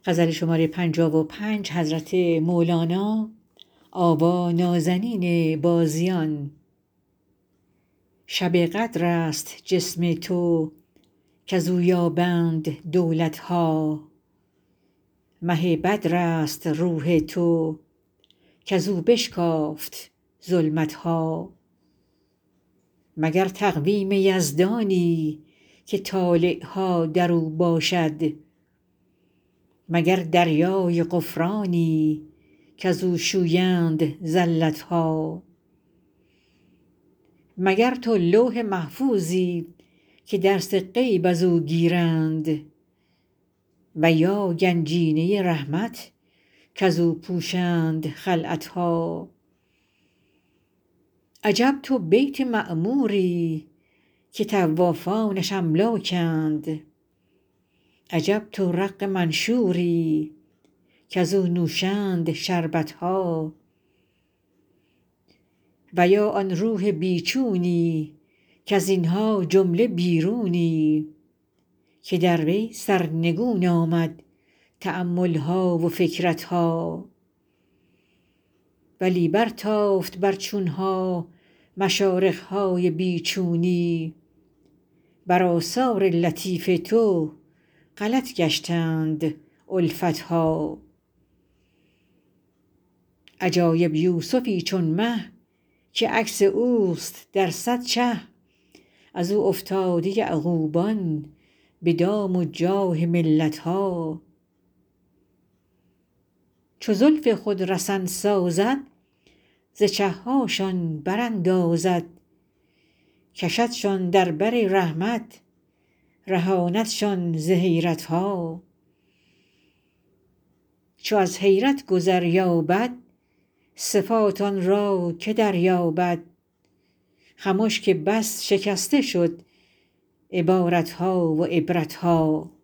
شب قدرست جسم تو کز او یابند دولت ها مه بدرست روح تو کز او بشکافت ظلمت ها مگر تقویم یزدانی که طالع ها در او باشد مگر دریای غفرانی کز او شویند زلت ها مگر تو لوح محفوظی که درس غیب از او گیرند و یا گنجینه رحمت کز او پوشند خلعت ها عجب تو بیت معموری که طوافانش املاکند عجب تو رق منشوری کز او نوشند شربت ها و یا آن روح بی چونی کز این ها جمله بیرونی که در وی سرنگون آمد تأمل ها و فکرت ها ولی برتافت بر چون ها مشارق های بی چونی بر آثار لطیف تو غلط گشتند الفت ها عجایب یوسفی چون مه که عکس اوست در صد چه از او افتاده یعقوبان به دام و جاه ملت ها چو زلف خود رسن سازد ز چه هاشان براندازد کشدشان در بر رحمت رهاندشان ز حیرت ها چو از حیرت گذر یابد صفات آن را که دریابد خمش که بس شکسته شد عبارت ها و عبرت ها